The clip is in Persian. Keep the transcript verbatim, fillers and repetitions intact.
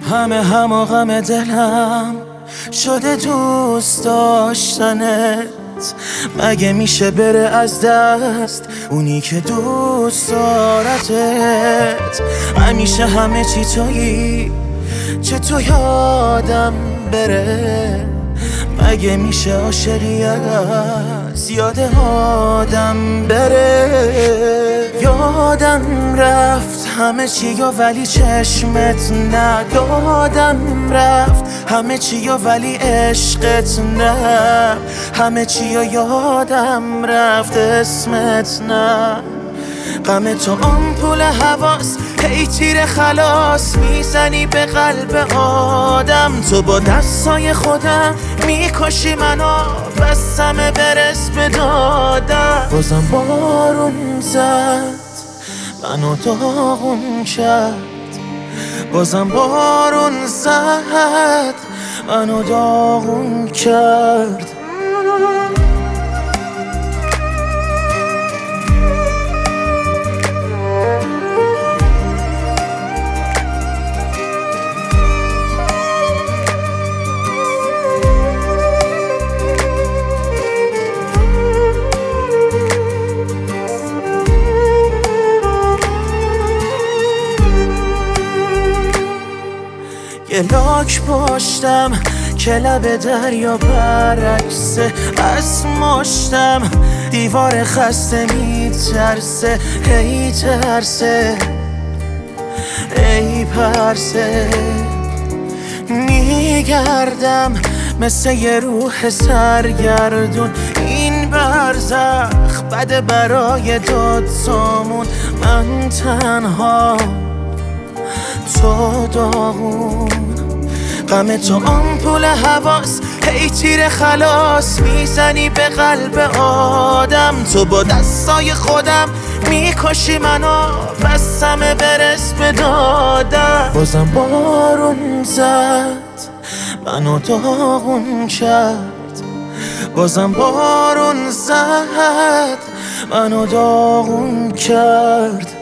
همه هم و غم دلم شده دوست داشتنت. مگه میشه بره از دست اونی که دوست دارتت؟ همیشه همه چی تویی، چه تو یادم بره؟ مگه میشه عاشقی از یاد آدم بره؟ یادم رفت همه چی و ولی چشمت نه. یادم رفت همه چی و ولی عشقت نه. همه چی و یادم رفت اسمت نه. غم تو آمپول حواس، هی تیر خلاص میزنی به قلب آدم. تو با دستای خودم میکشی منو، بستم برس به دادم. بازم بارون زد منو داغون کرد. بازم بارون زد منو داغون کرد. یه لاک پشتم که لب دریا برعکسه. از مشتم دیوار خسته میترسه. هی ترسه ای پرسه. میگردم مثل یه روح سرگردون. این برزخ بده برای دوتامون. من تنها تو داغون. غم تو آمپول حواس، هی تیر خلاص میزنی به قلب آدم. تو با دستای خودم میکشی منو، بستم برس به دادم. بازم بارون زد منو داغون کرد. بازم بارون زد منو داغون کرد.